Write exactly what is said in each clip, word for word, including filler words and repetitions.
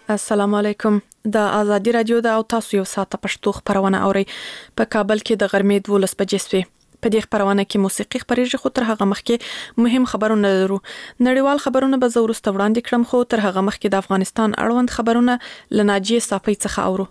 السلام علیکم. د ازادي رادیو د او تاسو یو ساعت پښتو خبرونه اوري. په کابل کې د غرمې دولس بجې شوې. په دې خبرونه کې موسیقي خبرېږي، خو تر هغه مخکې مهم خبرونه لرو. نړیوال خبرونه به زه وروسته وړاندې کړم، خو تر هغه مخکې د افغانستان اړوند خبرونه له ناجیې صافۍ څخه اورو.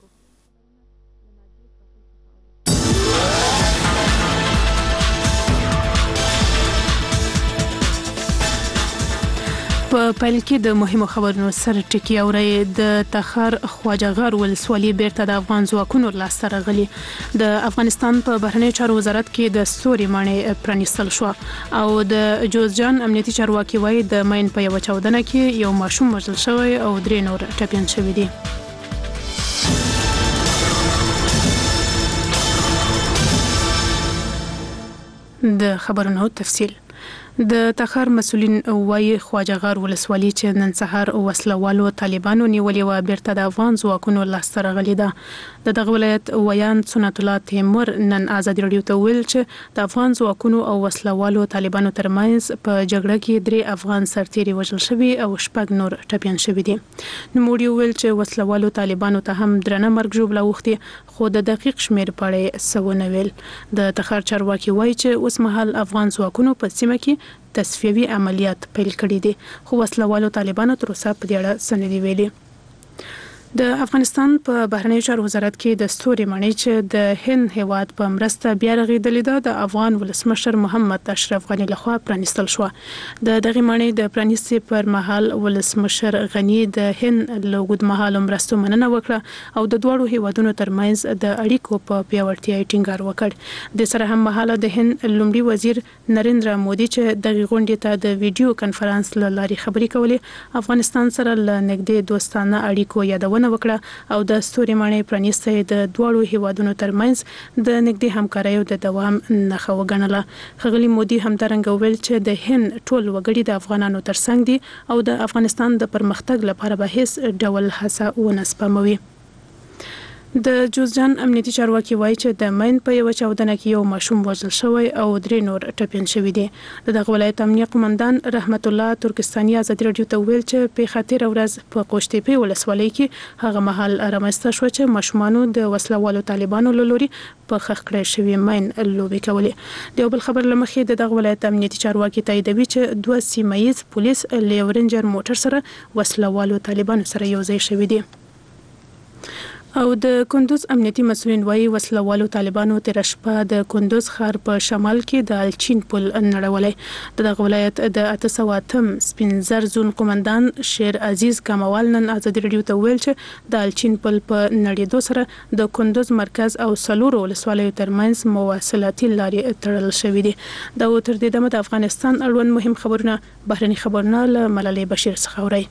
په پیل کې د مهمو خبرونو سره ټکی اوري. د تخار خواجه غار ولسوالي بیرته د افغان ځواکونو لاسته راغلي. د افغانستان په بهرنی چارو وزارت کې د ستوري ماڼۍ پرانیستل شو او د جوزجان امنیتي چارواکي وایي د ماین په یو چاودنه کې یو ماشوم وژل شوی او درې نور ټپیان شوي دي. د خبرونو تفصیل. د تخار مسولین وایي خواجه غار ولسوالي چې نن سهار وسلوالو طالبانو نیولې و بیرته د افغان ځواکونو لاسته راغلي ده. د دغه ولایت ویان سنت الله تیمور نن ازادي رادیو ته ویل چې د افغان ځواکونو او وسلوالو طالبانو ترمنځ په جګړه کې درې افغان سرتیري وژل شوي او شپږ نور ټپیان شوي دي. نوموړي ویل چې وسلوالو طالبانو ته هم درنه مرګ ژوبله وختي، خو د دقیق شمیر په اړه څه ونه ویل. د تخار چارواکي وایي چې اوس مهال افغان ځواکونو په سیمه کې تصفیوي عملیات پیل کړي دي، خو وسلوالو طالبانو تر اوسه په دې اړه څه نه دي ویلي. د افغانستان په بهرنی چارو وزارت کې د ستوري ماڼۍ چې د هند هیواد په مرسته بیا رغېدلې ده د افغان ولسمشر محمد اشرف غني لخوا پرانیستل شو. د دغه ماڼۍ د پرانیستې پر مهال ولسمشر غني د هند له اوږدمهاله مرستو مننه وکړه او د دواړو هیوادونو ترمنځ د اړیکو په پیاوړتیا یې ټینګار وکړ. د سره هم مهاله د هند لومړي وزیر نریندرا مودي چې دغه غونډې ته د ویډیو کنفرانس له لارې خبرې کولې، افغانستان سره له نږدې دوستانه اړیکو یادونه وکړه او د ستوري ماڼۍ پرانیستې د دواړو هیوادونو ترمنځ د نږدې همکاریو د دوام نښه وګڼله. ښاغلي مودي همدارنګه ویل چې د هند ټول وګړي د افغانانو ترڅنګ دي او د افغانستان د پرمختګ لپاره به هیڅ ډول هڅه ونه سپموي. د جوزجان امنیتي چارواکي وایي چې د ماین په یو چاودنه کې یو ماشوم وژل شوی او درې نور ټپیان شوي دي. د دغه ولایت امنیه قومندان رحمت الله ترکستاني ازادي رادیو ته ویل چې په خاطر ورځ په قوشتېپې ولسوالۍ کې هغه مهال رامنځته شو چې ماشومانو د وسلوالو طالبانو له لوري په خښ کړی شوي ماین لوبې کولې. د یو بل خبر له مخې د دغه ولایت امنیتي چارواکي تاییدوي چې دوه سیمه ییز پولیس له یو رینجر موټر سره وسلوالو طالبانو سره یو ځای شوي دي. او د کندوز امنیتي مسؤلین وایي وسلوالو طالبانو تیر شپه د کندوز ښار په شمال کې د الچین پل نړولی. د دغه ولایت د اته سوه اتم سپین زر زون قومندان شیر عزیز کموال نن ازادي رادیو ته ویل چې د الچین پل په نړېدو سره د کندوز مرکز او څلورو ولسوالیو ترمنځ مواصلاتي لارې تړل شوې دي. دا تر دې دمه د افغانستان اړوند مهم خبرونه بهرني خبرونه له ملالۍ بشیر څخه اورئ.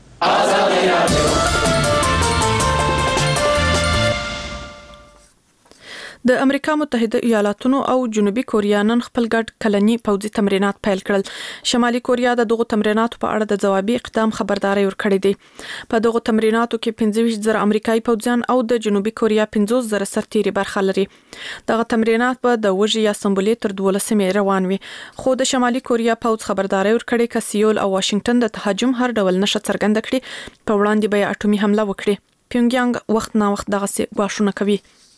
د امریکا متحده ایالاتونو او جنوبي کوریا نن خپل ګډ کلني پوځي تمرینات پیل کړل. شمالي کوریا د دغو تمریناتو په اړه د ځوابي اقدام خبرداري ورکړې ده. په دغو تمریناتو کې پنځه ویشت زره امریکایي پوځیان او د جنوبي کوریا پنځوس زره سرتیري برخه لري. دغه تمرینات په د وژې یا سمبولې تر دولسمې روان وي، خو د شمالي کوریا پوځ خبرداري ورکړې چې سیول او واشنگټن د تهاجم هر ډول نشه څرګنده کړي په وړاندې به اټومي حمله وکړي. پیونګیانګ وخت نا وخت دغه څه غواړونه کوي.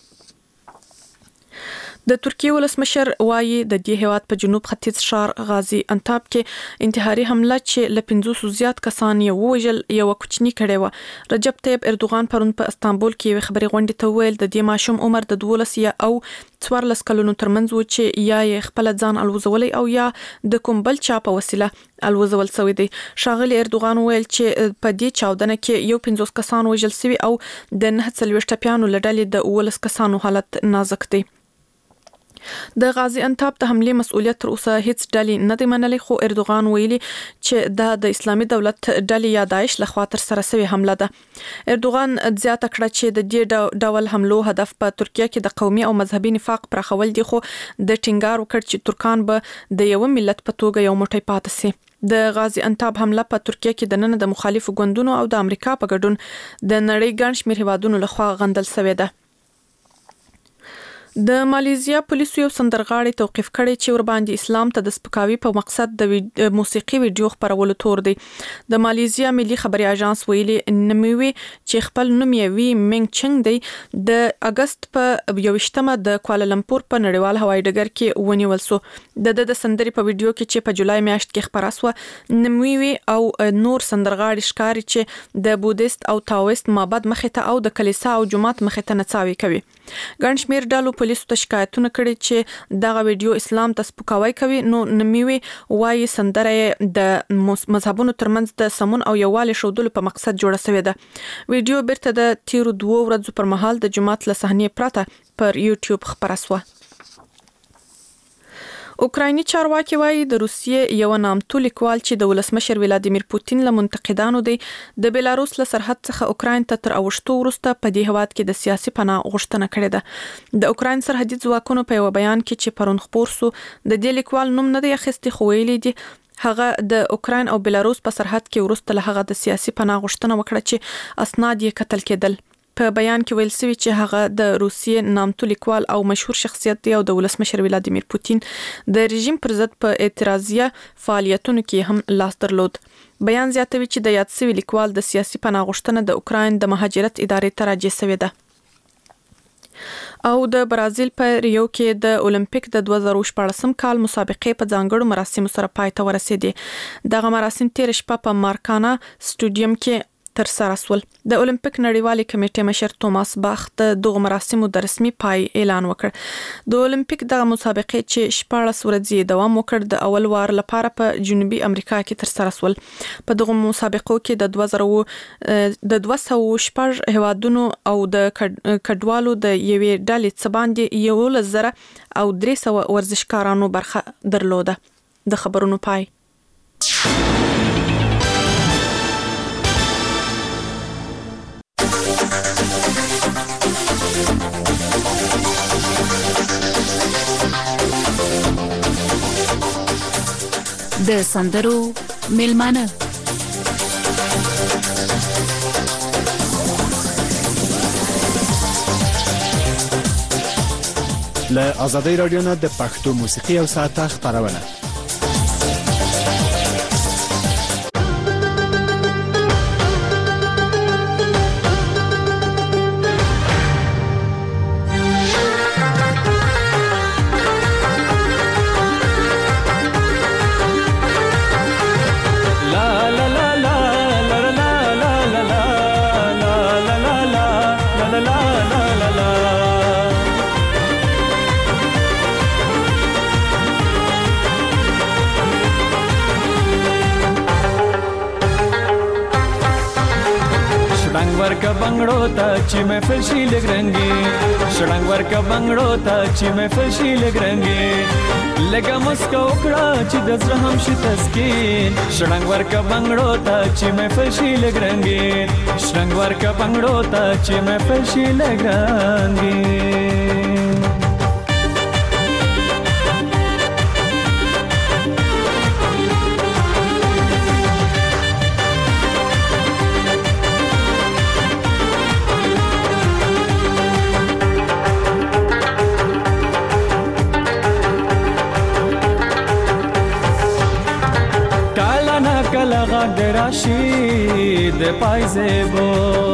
د ترکیه ولسمشر وایي د دې هیواد په جنوب ختیځ ښار غازی انتاب کې انتحاري حمله چې له پنځوسو زیات کسان یې ووژل یو کوچنی کړی و. رجب طیب اردوغان پرون په استانبول کې یو خبري غونډې ته ویل د دې ماشوم عمر د دولس یا او څوارلس کلونو ترمنځ و چې یا یې خپل ځان الوزولی او یا د کوم بل چا په وسیله الوزول شوی دی. ښاغلي اردوغان ویل چې په دې چاودنه کې یو پنځوس کسان وژل شوي او د نهه څلوېښت ټپیانو له ډلې د اوولس کسانو حالت نازک دی. د غازی انتاب د حمله مسؤلیت تر اوسه هیڅ ډلې نه دی منلې، خو اردوغان ویلي چې دا د اسلامي دولت ډلې یا داعش لخوا تر سره شوی حمله ده. اردوغان زیاته کړه چې د دې ډول حملو هدف په ترکیه کې د قومي او مذهبي نفاق پراخول دي، خو د ټینګار وکړ چې ترکان به د یو ملت په توګه یو موټی پاتې شي. د غازی انتاب حمله په ترکیه کې د نن د مخالفو ګوندونو او د امریکا په ګډون د نړۍ ګڼ شمېر هیوادونو لخوا غندل شوې ده. د مالیزیا پولیسو یو سندرغاړي توقیف کړی چې ور باندې اسلام ته د سپکاوي په مقصد د موسیقي ویډیو خپرولو تور دی. د مالیزیا ملي خبري اژانس ویلي نموي چې خپل نوم یې وی منګ چنګ دی د اگست په یوشتمه د کوالالمپور په نړیوال هوایي ډګر کې ونیول سو. د د سندري په ویډیو کې چې په جولای میاشت کې خبره سو نموي او نور سندرغاړي ښکاري چې د بودیست او تاویست معبد مخې ته او د کلیسا او جمعات مخې ته نڅاوي کوي. ګڼ شمېر ډلو پولیسو ته شکایتونه کړي چې دغه ویډیو اسلام ته سپکاوی کوي. نو نموي وايي سندره د مذهبونو ترمنځ د سمون او یووالي ښودلو په مقصد جوړه شوې ده. ویډیو بیرته د تیرو دوه ورځو پر مهال د جمعات له صحنې پرته پر یوټیوب خبره شوه. اوکرایني چارواکي وايي د روسیې یو نامتو لیکوال چې د ولسمشر ولادیمیر پوتین له منتقدانو دی د بیلاروس له سرحد څخه اوکراین ته تر اوښتو وروسته په دې هواد کې د سیاسي پناه غوښتنه کړې ده. د اوکراین سرحدي ځواکونو په یو بیان کې چې پرون خپور سو د دې لیکوال نوم نه دی اخیستی خو ویلي دي هغه د اوکراین او بیلاروس په سرحد کې وروسته له هغه د سیاسي پناه غوښتنه وکړه چې اسناد یې قتل کېدل. په بیان کې ویل شوی چې هغه د روسیې نامتو لیکوال او مشهور شخصیت دی او د ولسمشر ولادیمیر پوتین د رژیم پر ضد په اعتراضیه فعالیتونو کې هم لاس درلود. بیان زیاتوي چې د یاد شوی لیکوال د سیاسي پناه غوښتنه د اوکراین د مهاجرت ادارې ته راجع شوې ده. او د برازیل په ریو کې د اولمپیک د دوه زره شپږم کال مسابقې په ځانګړو مراسمو سره پای ته ورسېدې. دغه مراسم تیر شپه په مارکانا سټوډیوم کې تر سره سول. د اولمپیک نړیوالې کمیټې مشر توماس باخ د دغه مراسمو د رسمي پای اعلان وکړ. د اولمپیک دغه مسابقې چې شپږ ورځې دوام وکړ د اول وار لپاره په جنوبي امریکا کې تر سره سول. په دغه مسابقو کې د دوه زره د دوه سوه شپږ هیوادونو او د کډوالو د یوې ډلې څخه باندې یو لزره او درې سوه ورزشکارانو برخه درلوده. د خبرونو پای. د سندرو میلمانه له آزادۍ رادیو نه د پښتو موسیقي او ساعته خبرونه. ورکا بنگړو ته چې محفل شي لګرنګي شړنګ ورکا بنگړو ته چې محفل شي لګرنګي لګا مسکا وکړه چې د زړه هم شي تسکین شړنګ ورکا بنگړو ته چې محفل شي لګرنګي شړنګ ورکا بنگړو ته چې محفل شي لګرنګي. راشي د پایزبو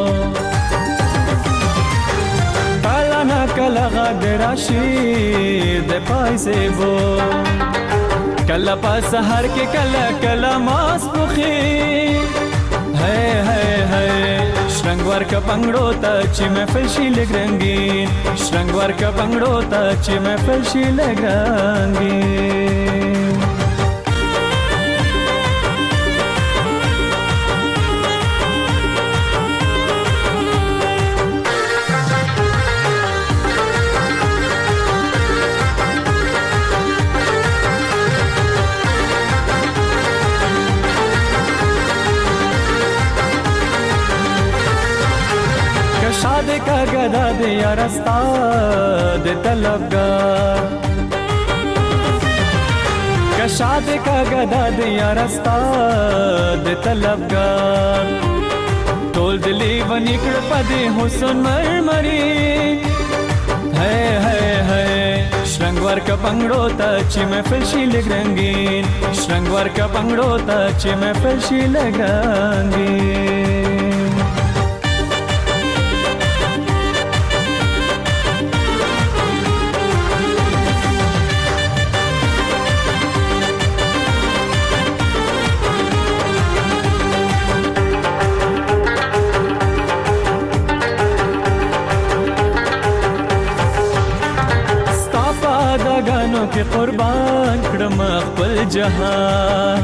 کلا نا کلا غد راشي د پایزبو کلا په سحر کې کلا کلا ماس پخي هي هي هي شرنګ ورکا پنګړو ته چې محفل شي لګرنګي شرنګ ورکا پنګړو ته چې محفل شي لګرنګي. शादी का गदा दिया रास्ता दे तलबगार का शादी का गदा दिया रास्ता दे तलबगार तोल दिली बनिकड़ पदे हुसन मरमरी है है है شرنګ ورکا بنگړو ته چې محفل شي لږ رنګین شرنګ ورکا بنگړو ته چې محفل شي لږ رنګین کې قربان کړم خپل جهان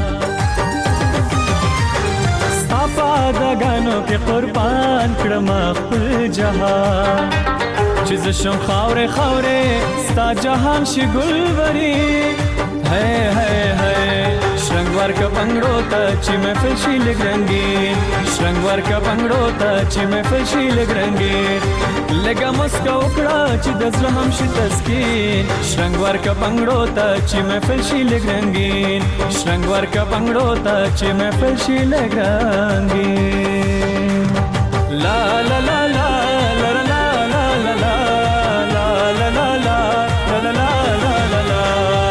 ستا په اداګانو کې قربان کړم خپل جهان چې زه شم خاورې خاورې ستا جهان شي ګلوري هی هی هی شرنګ ورکا بنگړو ته چې محفل شي لږ رنګین شرنګ ورکا بنگړو ته چې محفل شي لږ رنګین لګه مسکا وکړه چې د زړه هم شي تسکین شرنګ ورکا بنگړو ته چې محفل شي لږ رنګین شرنګ ورکا بنگړو ته چې محفل شي لږ رنګین لا لا لا لا لا لا لا لا لا لا لا لا لا لا لا لا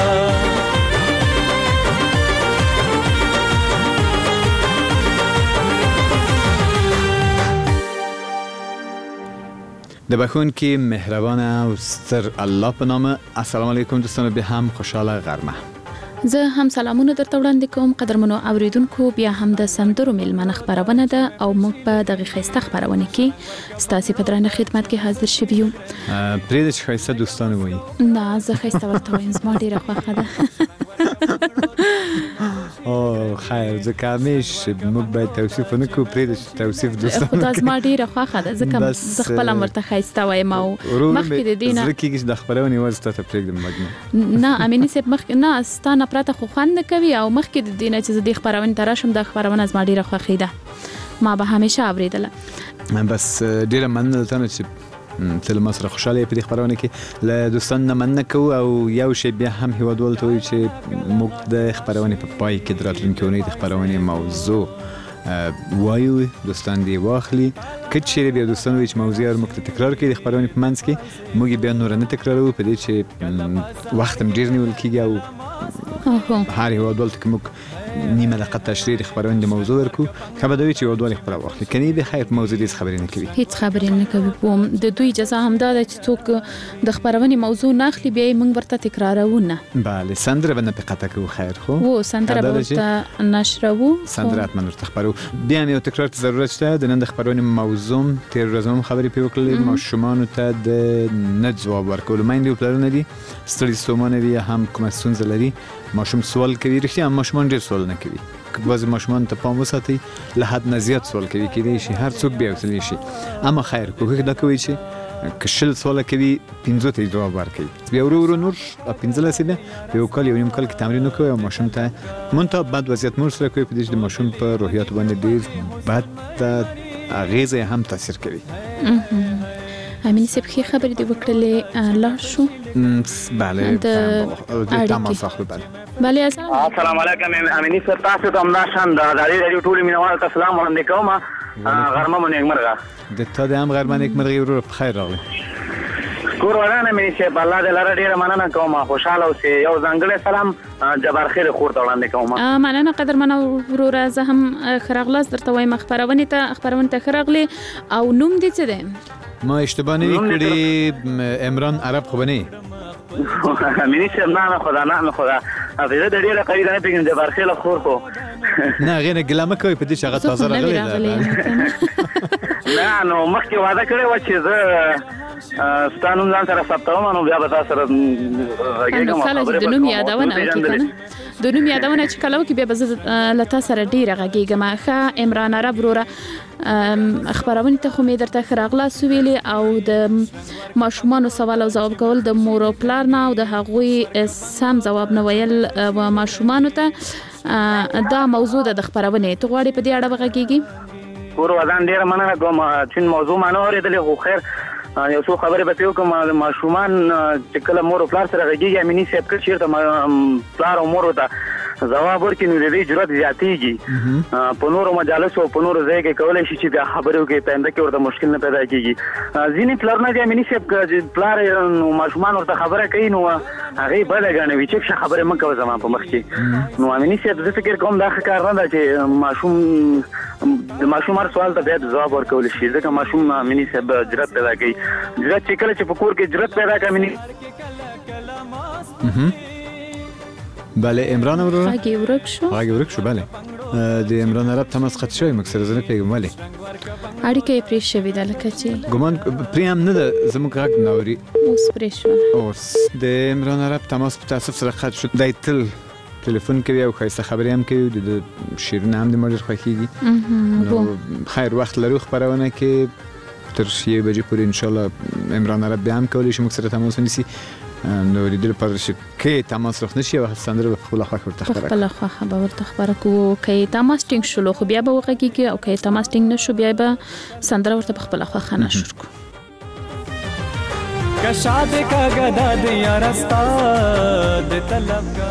د بخونکي مهربان او ستر الله په نامه السلام علیکم دوستانو به هم خوشاله غرمه زه هم سلامونه درته وړاندې کوم قدرمنو اوریدونکو بیا هم د سندرو میلمنه خبرونه ده او موږ په دغه خسته خبرونه کې ستاسو په درنه خدمت کې حاضر شویو پرې د خسته دوستانو وایي نه زه خسته ورته وایم زما ډیره خوښه ده او خیر ځکه همیش موږ باید توصیف نه کوو پرې د توصیف دوستانو خو تاسو ما ډیره خوښه ده ځکه زه خپل ورته خسته وایم او مخکې د دینه زه کېږي د خبرونه وځه ته پرېږدم مګنه نه امینه سپ مخ نه ستانه پراته خو خوند کوي او مخکې د دینه چې د خبرونه تراشم د خبرونه از ما ډیره خوښه ده ما به همیشه اوریدله بس ډیره مننه تاسو چې تل ما سره خوشاله په دې خبرونه کې له دوستان نه مننه کوو او یو شی بیا هم هیوادوال ته وایي چې موږ د خبرونه په پای کې دراتونکو نه د خبرونه موضوع وایو دوستان دی واخلي کچې بیا دوستان وایي چې موضوع موږ تکرار کړي د خبرونه په منځ کې موږ بیا نور نه تکرارو په دې چې وخت هم ډیر نیول کیږي او هر هیوادوال ته موږ نیمه دقیقه تشریح خبرونه د موضوع ورکو خبر دوی چې ودوال خبر واخلي کني به خیر موضوع دې خبرې نه کوي هیڅ خبرې نه کوي کوم د دوی اجازه هم ده چې څوک د خبرونه موضوع ناخلي بیا موږ ورته تکرارونه bale سندره باندې پقته کو خیر خو و سندره ورته نشرو سندره اتمن ورته خبرو بیا یو تکرار ضرورت شته د نن د خبرونه موضوع تیر ورځم خبرې پیوکلې ما شومان ته د نه جواب ورکول مې دی پلان دي ستړي ستومانه وی هم کوم څه لري ماشوم سوال کوي رښتیا ماشومان ډیر سوال نه کوي بعضی ماشومان ته پام وساتي له حد نه زیات سوال کوي کېدای شي هر څوک بیا وتلی شي اما خیر کوه دا کوي چې کشل سوال کوي پنځه ته جواب ورکوي بیا ورو ورو نور پنځه لسیده یو کال یو نیم کال کې تمرین وکوي او ماشوم ته مونته بعد وضعیت مور سره کوي په دې د ماشوم په روحیات باندې ډیر بد اغیزه هم تاثیر کوي امین سب خې خبرې دی وکړلې لا شو bale د تماس اخلو bale bale السلام علیکم امینی سر تاسو ته امناشان د ازادي رادیو ټول مینوال ته سلام وړاندې کوم غرمه مونږ مرغه د ته د هم غرمه نیک مرغه ورو په خیر راغلی کور ورانه مې چې الله دې لاره ډیره مننه کوم خوشاله اوسې یو ځانګړی سلام جبار خیر خور ته وړاندې کوم مننه قدرمن وروره زه هم خراغلاس درته وایم خبرونه ته خبرونه ته خراغلی او نوم دې څه دی ما اشتباه نمی کردی عمران عرب خوبه نی منی چه نه خدا نه خدا افیده در دیره قوی دانه بگیم جبار خیل خور خو نه غیر گلامه کوي په دې شغه تازه راغلی ده نه نو مخکې وعده کړې و چې زه ستانو ځان سره ثبتوم نو بیا به تاسو سره راګیږم خپل د نوم یادونه وکړه کنه د نوم یادونه چې کله وکي بیا به زه لته سره ډیره راګیږم ښه عمران عرب وروره خبرونه ته خو مې درته خراغلا سویلې او د ماشومان سوال او جواب کول د مور او پلار نه او د هغوی سم جواب نه ویل و ماشومان ته دا موضوع د خبرونه ته غواړي په دې اړه وغږیږي ور وزن ډیر مننه کوم چې موضوع مانه اورېدلې خو خیر یو څو خبرې به پیو کوم ماشومان چې کله مور او پلار سره غږیږي امینی سیب کړ چیرته پلار او مور ته ځواب ورکړي نو د دې جرأت زیاتېږي په نورو مجالسو او په نورو ځای کې کولی شي چې بیا خبرې وکړي په آینده کې ورته مشکل نه پیدا کېږي. ځینې پلرونه دي امیني صاحب که پلار نو ماشومان ورته خبره کوي نو هغې بده ګڼوي چې ښه خبرې مه کوه زما په مخ کې. نو امیني صاحب زه فکر کوم دا ښه کار نه ده چې ماشوم د ماشوم هر سوال ته بیا ځواب ورکولی شي ځکه ماشوم امیني صاحب جرأت پیدا کوي. جرأت چې کله چې په کور کې جرأت پیدا کوي امیني بله عمران ورور هغه ورک شو هغه ورک شو بله د عمران عرب تماس قطع شوی مکسر زنه پیغام ولی اړیکه یې پرې شوې ده لکه چې ګمان پریم نه ده زموږ غږ نوري اوس پرې شو اوس د عمران عرب تماس په تاسف سره قطع شو دای تل تلیفون کوي او خاصه خبرې هم کوي د شیرینه هم د مړ خوښیږي نو خیر وخت لرو خبرونه کې تر یوې بجې پورې ان شاء الله عمران عرب بیا هم کولی شي موږ سره تماس ونیسي نو لیدل پر چې کې تماس رخ نشي او سندره په خپل خوا ورته خبره خپل خوا خبره ورته خبره کوو کې تماس ټینګ شلو خو بیا به وغږیږي او کې تماس ټینګ نشو بیا به سندره ورته په خپل خوا خنه شروع کو کشاد کا غدا دیا رستا د طلب کا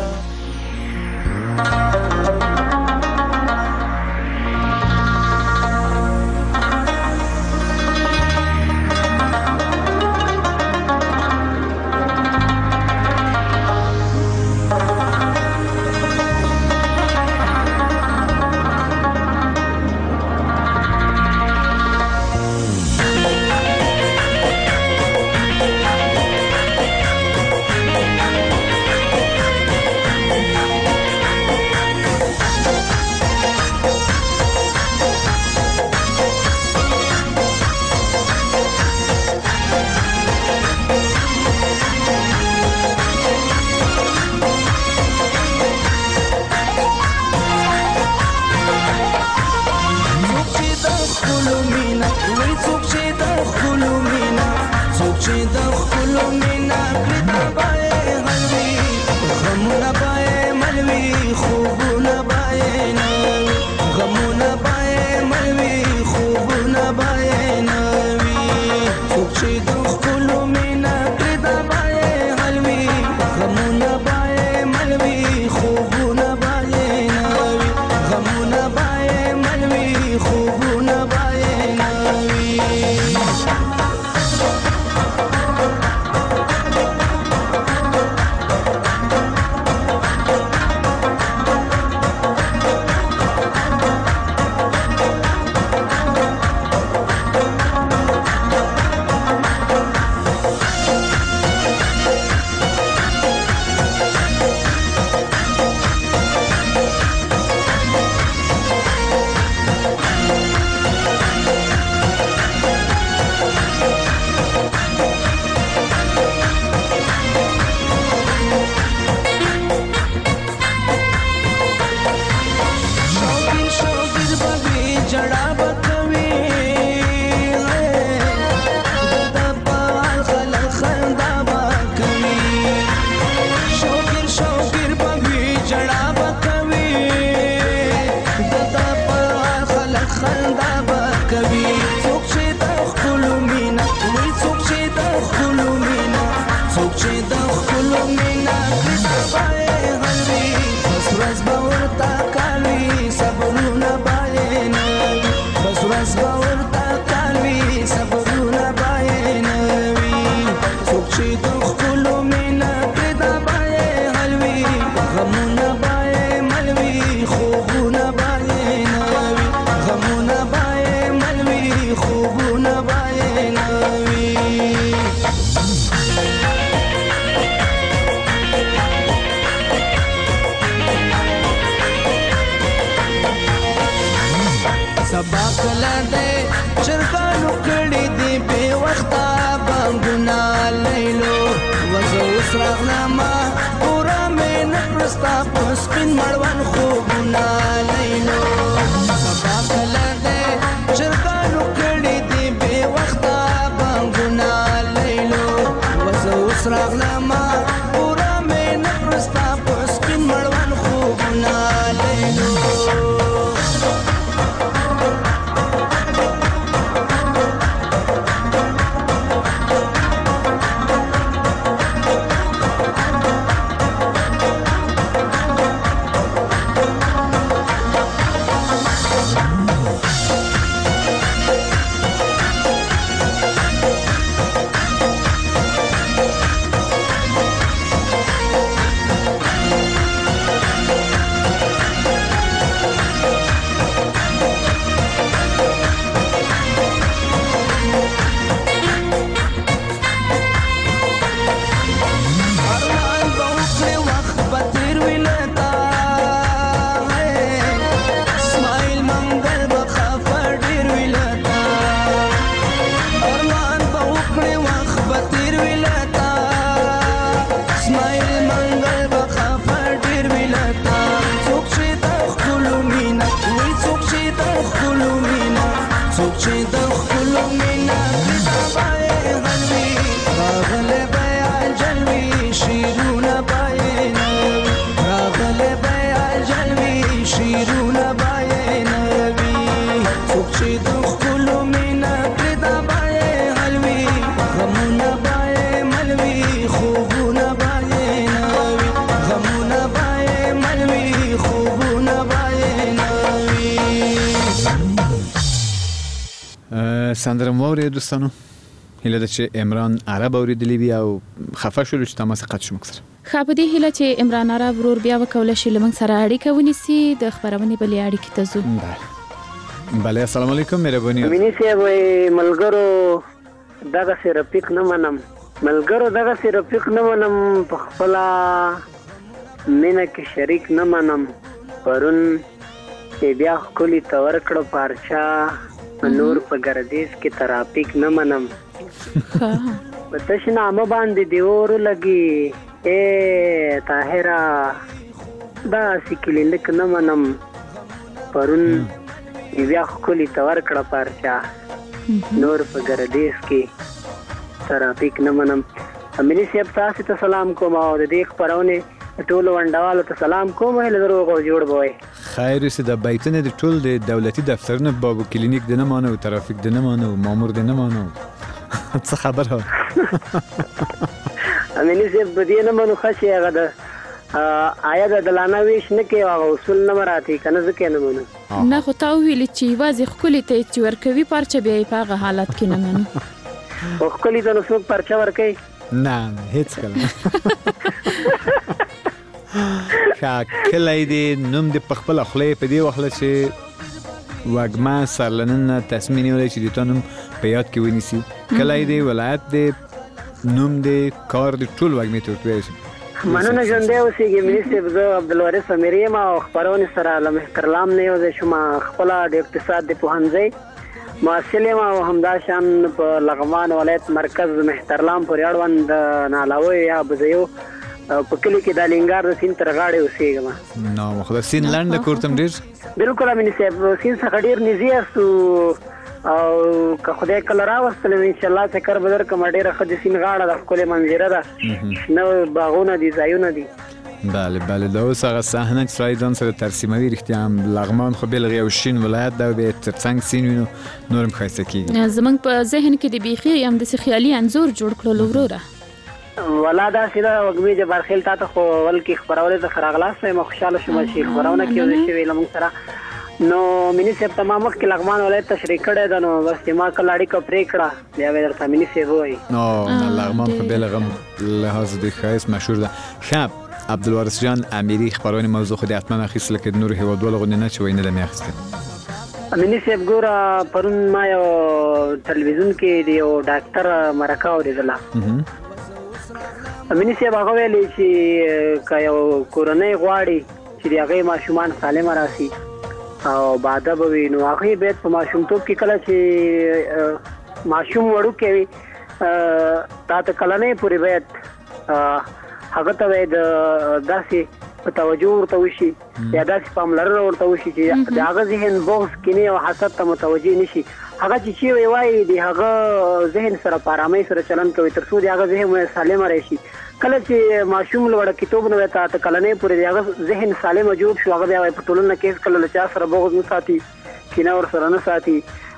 چې د خپلو مینا کتابای حلوي راغله بیا جلوي شیرونه بای نوي راغله بیا جلوي شیرونه بای نوي چې د خپلو مینا کتابای حلوي غمونه بای ملوي خوبونه بای نوي غمونه بای ملوي خوبونه بای نوي. سندره موري دوستانو هله ده چې عمران عرب اوریدلی بیا او خفه شول چې تماس قطع شو مکسر خو په دې هله چې عمران عرب ورور بیا وکول شي لمن سره اړیکه ونیسي د خبرونه بلې اړیکه ته زو. بله بله السلام علیکم مهرباني امینی صاحب ملګرو دغه سره رفیق نه منم ملګرو دغه سره رفیق نه منم په خپل مینه کې شریک نه منم پرون بیا خولي تور کړو پارچا نور په ګردیز کې ترافیک نه منم په تشنامه باندې دیور لګي اے طاهرا دا سکلینک نه منم پرون بیا خولي تور کړو پارچا نور په ګردیز کې ترافیک نه منم. امینی صاحب تاسو ته سلام کوم او د دې خبرونه ټول وندوالو ته سلام کوم هله دروغ او جوړ بوي خیر سي د بیتنه د ټول د دولتي دفترونه بابو کلینیک د نه مانو او ترافیک د نه مانو مامور د نه مانو څه خبر هو امینی صاحب بدی نه مانو خشي هغه د آیا د دلانه ویش نه کې او اصول نه مراتي کنه ځکه نه مانو نه خو تا ویل چې واځي خولي ته چې ورکوي پارچه بیا په هغه حالت کې نه منو او خولي ته نو څوک پارچه ورکوي نه هیڅ کله کله دې نوم دې په خپل خولې په دې وخت چې وګما سرلنن تصمیم نیولې چې د تونم په یاد کې ونیسي کله دې ولایت دې نوم دې کار دې ټول وګمې ته ورته مننه ژوندې اوسېږي منیسټر زه عبدالوارث امیری ما خبرونه سره له احترام نه یو چې ما خپل د اقتصاد د پوهنځي مؤسسه ما همدا شان په لغمان ولایت مرکز محترلام پورې اړوند نالاوي یا بزیو په کلی کې د لنګار د سین تر غاړې اوسېږم نو مخه سین لاند کوړتم ډیر بالکل امین صاحب سین څخه ډیر نږدې استو او که خدای کله راوستل ان شاء الله څه کار بدر کوم ډیره خدای سین غاړه د خپل منظره ده نو باغونه دي ځایونه دي بله بله دا اوس هغه صحنه چې سړی ځان سره ترسیموي رښتیا هم لغمان خو بېلغې او شین ولایت دا به تر څنګ سین وینو نور هم ښایسته کېږي زموږ په ذهن کې د بیخي همداسې خیالي انځور جوړ کړلو وروره ولا دا سیده وګمې جبار خیل تا ته خو ولکې خبرولې ته خراغلاس یم خوشاله شوم چې خبرونه کې شوي لمون سره نو مینی صاحب تمام وخت کې لغمان ولایت تشریح کړی ده نو بس ما کله اړیکه پرې کړه بیا به درته مینی صاحب وایي نو لغمان خو بېلغه لحاظ د ښایست مشهور ده ښه عبدالوارث جان امیری خبرونه موضوع خو دې حتما اخیست لکه د نورو هیوادوالو غوندې نه چې وایي نه ده مې اخیستې امینی صاحب ګوره پرون ما یو تلویزیون کې د یو ډاکټر مرکه اورېدله امینی صاحب هغه ویلي چې که یو کورنۍ غواړي چې د هغې ماشومان سالمه راسي او باده به وي نو هغې باید په ماشومتوب کې کله چې ماشوم وړوکی وي تا ته کلنۍ پورې باید هغه ته باید داسې په توجه ورته وشي یا داسې پاملرنه ورته وشي چې د هغه ذهن بغض کینې او حسد ته متوجه نشي هغه چې شی وی وایي د هغه ذهن سره په ارامۍ سره چلند کوي تر څو د هغه ذهن سالمه راشي کله چې ماشوم له وړکتوب نه ته ته کلنۍ پورې د هغه ذهن سالمه جوړ شو هغه بیا په ټولنه کې کله له چا سره بغض نه ساتي کینه ور سره نه ساتي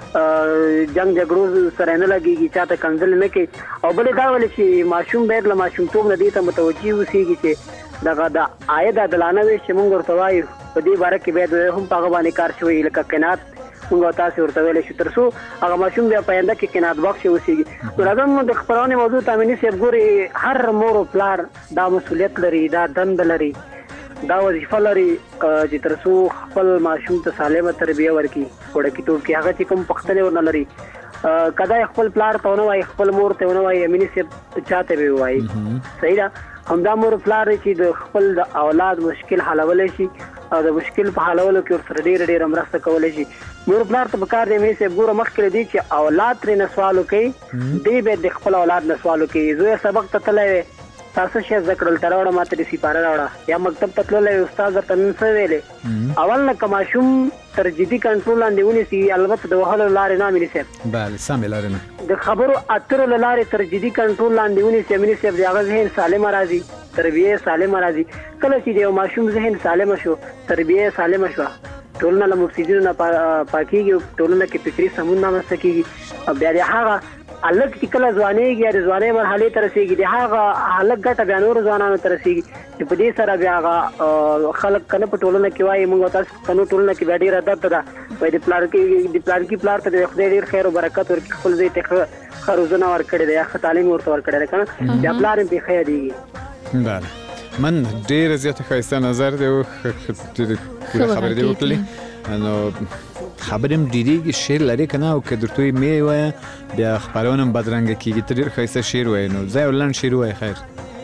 جنگ جګړو سره نه لګيږي چاته کنځل نه کوي او بل دا ول چې ماشوم باید له ماشومتوب نه دي ته متوجي اوسېږي چې دغه د عاید عدالانه وي چې موږ ورته وایو په دې باره کې باید هم په هغه باندې کار شوی لکه قناعت موږ تاسو ورته ویل شو تر څو هغه ماشوم بیا پاینده کې قناعت بخش اوسېږي نو راځم د خبرونه موضوع تامینی صاحب ګوري هر مور او پلار دا مسولیت لري دا دند لري دا وظیفه لري چې تر څو خپل ماشوم ته سالمه تربیه ورکړي وړکتوب کې هغه چې کوم پختنه ورنه لري کدا خپل پلار ته نه وای خپل مور ته نه وای امینی صاحب چاته وی وای صحیح ده همدا مور پلار چې د خپل د اولاد مشکل حلول شي او د مشکل په حلولو کې ورسره ډېر ډېر مرسته کولای شي مور پلار ته پکار دی امینی صاحب ګوره مخکې دی چې اولاد ترې نه سوال کوي دی به د خپل اولاد نه سوال کوي زوی سبق ته تللی تاسو شي ذکرل تراوړه ماته دې سپاره راوړه یا مکتب ته تللی استاد ورته نن څه ویلې اول نه که ماشوم تر جدي کنټرول لاندې ونیسي البته د وهلو لارې نه امیني صاحب بله سمې لارې نه د خبرو اترو له لارې تر جدي کنټرول لاندې ونیسي امیني صاحب د هغه ذهن سالمه راځي تربیه سالمه راځي کله چې د یو ماشوم ذهن سالمه شو تربیه سالمه شوه ټولنه له مفسدینو نه پاکېږي ټولنه کې فکري سمون رامنځته کېږي او بیا د هغه هلک چې کله ځوانېږي یا د ځوانۍ مرحلې ته رسېږي د هغه هلک ګټه بیا نورو ځوانانو ته رسېږي چې په دې سره بیا هغه خلک که نه په ټولنه کې وایي موږ تاسو که نو ټولنه کې بیا ډېره درد ده وایي د پلار کې د پلارکي پلار ته د خدای ډېر خیر او برکت ورکړي خپل ځای ته ښه روزنه ورکړې ده یا ښه تعلیم ورته ورکړی ده که نه بیا پلار هم پرې ښه یادېږي. بله من ډېره زیاته ښایسته نظر دی او پوره خبرې دې وکړلې نو خبرې هم ډېرېږي شعر لري که نه او که درته یې مې ووایه بیا خپرونه هم بدرنګه کېږي ته ډېر ښایسته شعر وایې نو ځه یو لنډ شعر ووایه خیر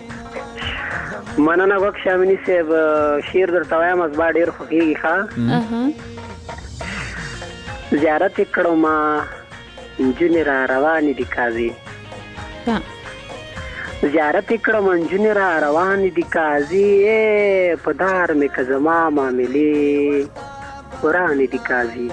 مننه وکشه امیني صاحب شعر درته وایم زما ډېر خوښېږي ښه زیارت یې کړم نجونې را روانې دي قاضي زیارت یې کړم نجونې را روانې دي قاضي په دار مې که زما معاملې ورانې دي قاضي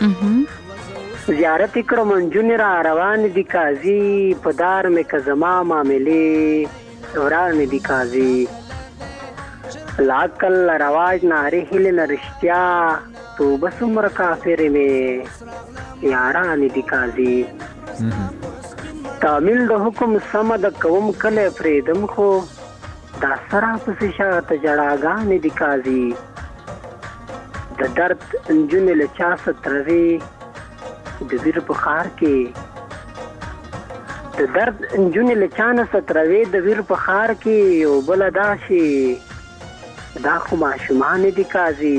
زیارت کړم نجونې را روانې دي قاضي په دار مې که زما معاملې ورانې دي قاضي له عقل له رواج نه هرې هیلې نه رښتیا توبه څومره کافرې مې یارانې دي قاضي تعمیل د حکم سمه د کوم کلی پرېږدم خو دا سره پسې شاته جړاګانې دي قاضي د درد نجونې له چا ستروي د ویر په ښار کې د درد نجونې له چا نه ستروي د ویر په ښار کې یو بله دا شي دا خو ماشومانې دي قاضي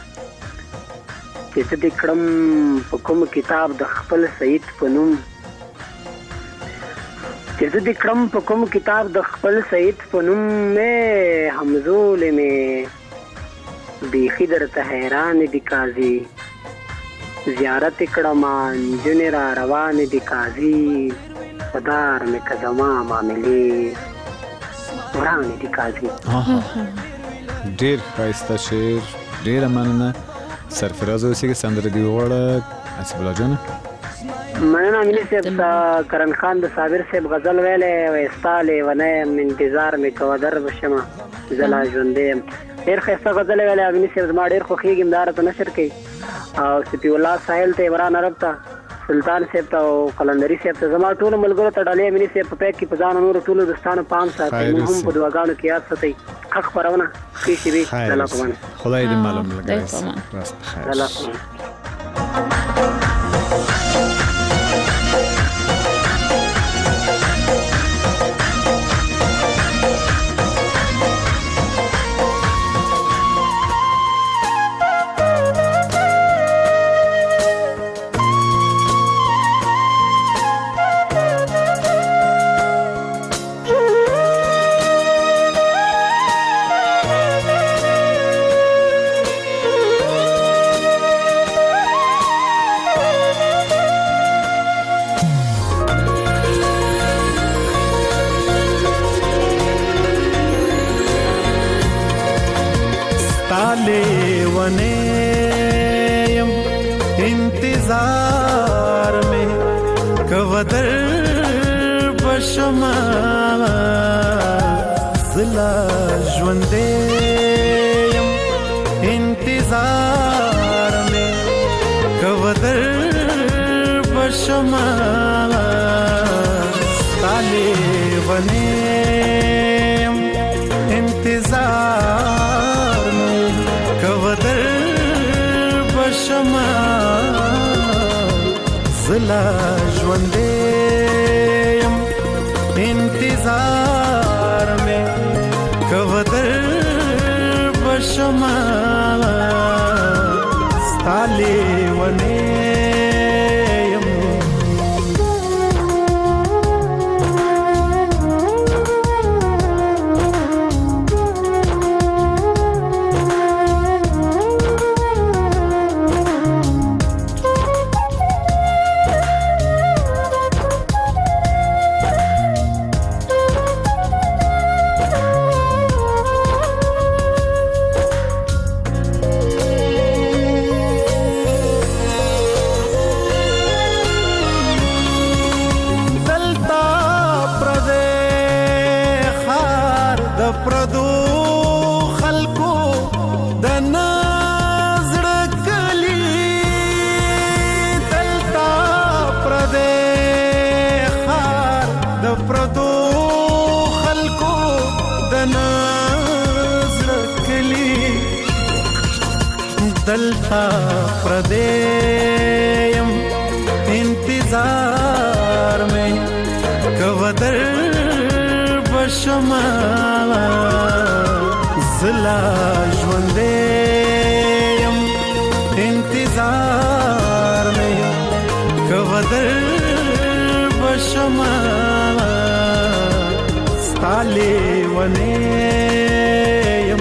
چې زه دې کړم په کوم کتاب د خپل سید په نوم چې زه دې کړم په کوم کتاب د خپل سید په نوم مې همزولې مې بیخي درته حیرانې دي قاضي زیارت کړم نجونې را روانې دي قاضي په دار مې که زما معاملې ورانې دي قاضي. ډېر ښایسته شعر ډېره مننه سرفراز اوسېږي سندره دې وغواړه اسف الله جانه. مننه امیني صاحب کرن خان د صابر صاحب غزل ویلی وایي ستا لیونی یم انتظار مې کوه در به شمه زه لا ژوندی یم ډېر ښایسته غزل ویلی امیني صاحب زما ډېر خوښېږي همدا راته نشر کوي او سپي الله ساحل ته عمران عرب ته سلطان صاحب ته او قلندري صاحب ته زما ټولو ملګرو ته ډالۍ امیني صاحب په پیک کې په ځان نورو ټولو دوستانو پام ساتئ موږ هم په دعاګانو کې یاد ساتئ ښه خپرونه ښې شېبې د الله په امان خدای دې معلوم لګوي راست د الله په امان. लेवनेम इंतजार में कवदर बशमा जिला ژوندیم इंतजार में कवदर बशमा लेवनेम इंतजार में कवदर बशमा जिला ژوندیم इंतजार में कवदर बशमा स्ताले वने پردو خلکو د نظر کلی دلتا پردې خار د پردو خلکو د نظر کلی دلتا پردې يم انتظار میں کوتر بشما زلا ژوندیم انتظار میں کوتر بشما ستالی ونیم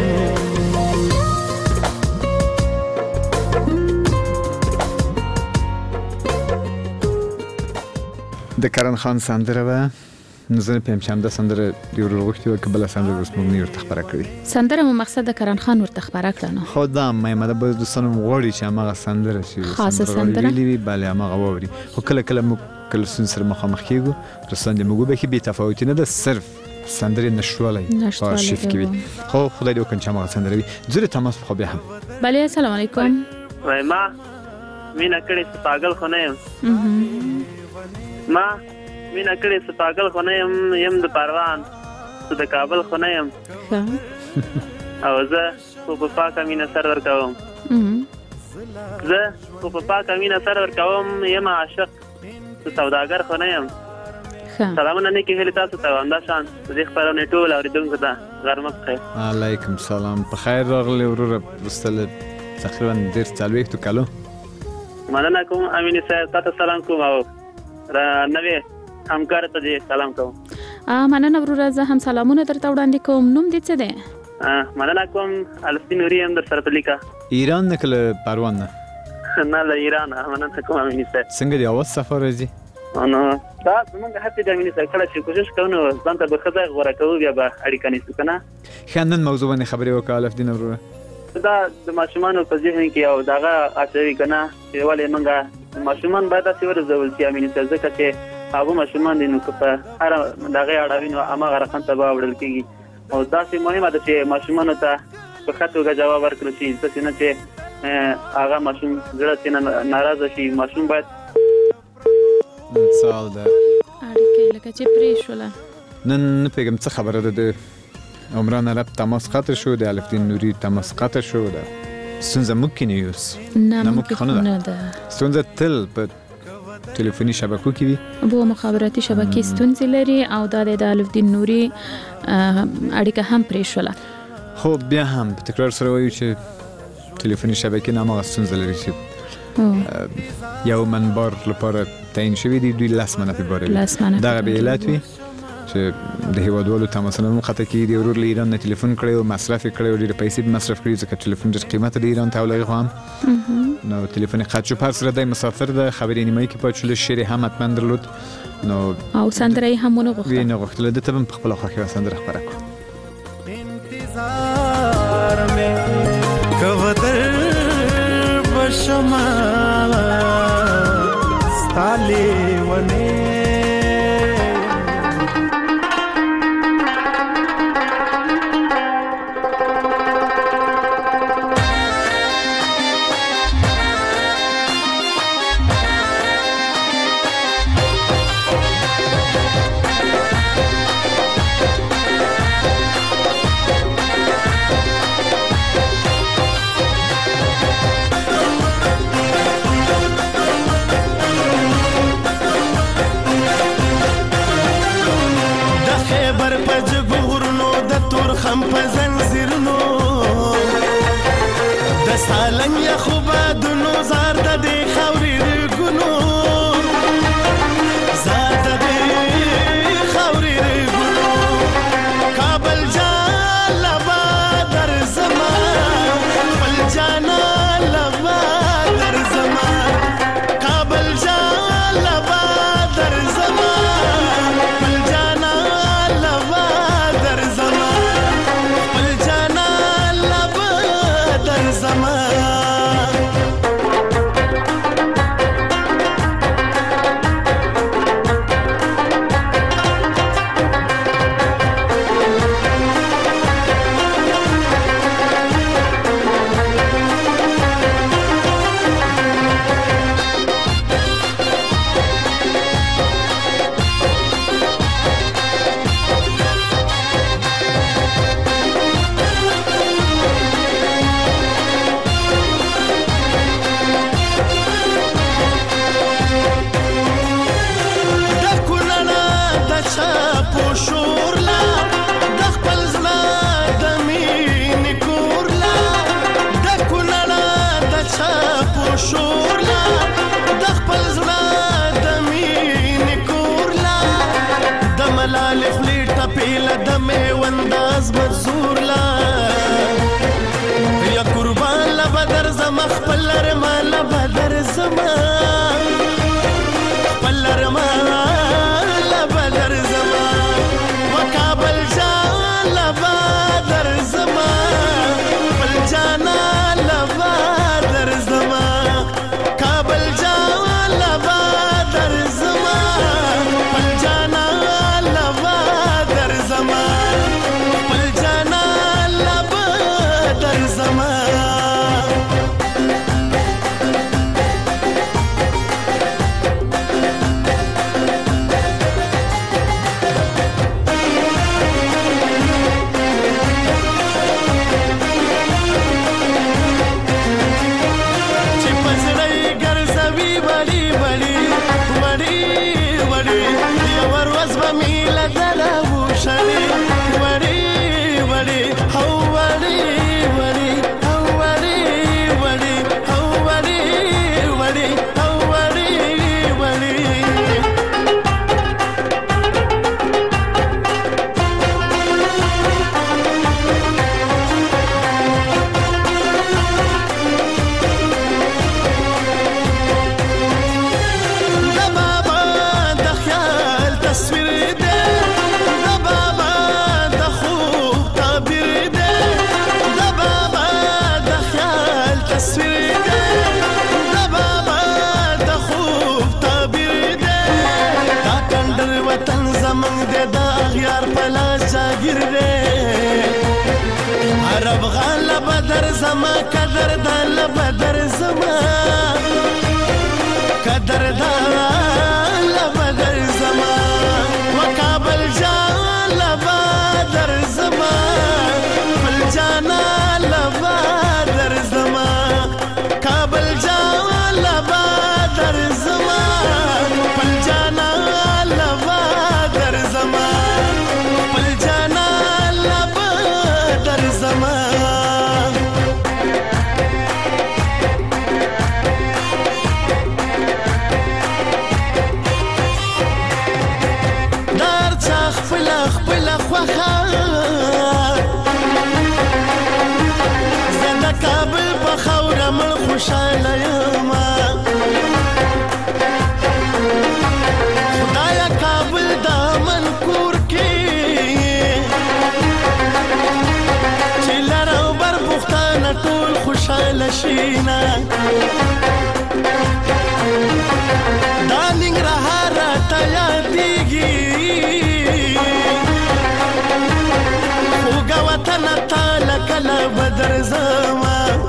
د کرن خان سندره و نو زه پم چې همدا سندره دی ورغوښتي و کبل سندره اوس موږ نه تخبره کړی سندره مو مقصد د کرن خان ورته خبره کړه نو خو دا مې مده به د سنم غوړي چې هغه سندره شي خاصه سندره ویلي بله هغه ووري خو کله کله مو کله سن سره مخامخ کیږو رسند موږ به کې بي تفاوت نه ده صرف سندره نشوالای آرشیف کې وي خو خدای دې وکړي چې هغه سندره وي زره تماس خو به هم بله السلام علیکم وای ما مینا کړي پاگل خو نه یم ما مینا کړي پاگل خو نه یم یم د پروان د کابل خو نه یم او زه په پاکه مینا سر ورکوم زه په پاکه مینا سر ورکوم یم عاشق سوداګر خو نه یم سلامونه نه کې هلي تاسو ته انده شان دې خبرونه ټول اوریدونکو ته غرمه بخیر علیکم سلام په خیر راغلی وروره رسل تقریبا ډیر څلوېښتو کالو مننه کوم امین صاحب تاسو سلام کوم او را نوې همکار ته دې سلام کوم ا مننه وروره زه هم سلامونه درته وړاندې کوم نوم دې څه دی ا مننه کوم الفتی نوري هم در سره تلیکا ایران نه کله پروان نه نه له ایران مننه کوم امین صاحب څنګه دی اواز سفر راځي نو دا موږ هڅه د امین صاحب کله چې کوشش کوو ځان ته به خدای غوړه کوو بیا به اړیکه نیسو کنه خنن موضوع باندې خبرې وکړه الفتی نوري دا د ماشومان په ذهن کې او داغه اچوي کنه چې ولې موږ ماشومان باید چې ورزول چې امین صاحب ځکه چې هغه ماشومان دي نو په هر دغه اړوي نو هغه رقم ته به وړل کېږي او دا چې مهمه ده چې ماشومان ته په خاطر جواب ورکړي چې څه نه چې هغه ماشوم زړه ته ناراضه شي ماشوم باید مثال ده اړیکه لکه چې پرې شوله نن پیغام څه خبره ده عمران عرب تماس قطع شو د الفدین نوری تماس قطع شو ده ستونزه ممکن یوس نه ممکن نه ده ستونزه تل په تلیفوني شبکو کې وي بو مخابراتي شبکې ستونزې لري او دا د الفدین نوری اړیکه هم پرې شوله خو بیا هم تکرار سره وایو چې تلیفوني شبکې نه هغه ستونزه لري چې یو منبر لپاره تعیین شوی دی دوی لاس منفي باره دا به علت وي چې د هیوادوالو تماسونه مو خطا کې دی ورور له ایران نه ټلیفون کړي او مصرف کړي او ډېر پیسې مصرف کړي ځکه ټلیفون ډېر قیمت دی ایران ته ولې غوام نو ټلیفون قطع شو پر سره د مسافر د خبرې نیمه کې پاتول شری هم اتمن درلود نو او سندره هم نه غوښتل نه غوښتل د تبم په خپل خوښه سندره خبره کو انتظار میں کوتر بشما ستالی ونه خم په زنځیرونو د سالنګ یا خوبه د نو زار د دې خاورې رګونو زار د دې خاورې رګونو کابل جالبا در زمان خپل جانا لبا در زمان کابل جالبا در زمان خپل جانا لبا در زمان زما خپل لرما لبه در زما وکابل جان لبه در زما خپل جانا لبه در زما کابل جان لبه در زما خپل جانا لبه در زما خپل جانا لبه در زما عرب غاله بدر زما قدر دال بدر زما قدر دال بدر زما وکابل جان بدر زما فل جانا بدر زما کابل جان بدر زما فل جانا بدر زما فل جانا بدر زما خوشاله یم خدایا کابل دا من کور کې چې لرو بر پښتانه ټول خوشاله شینا دا ننګرهار ته یادېږي خوږه وطن ته لکه له بدر زما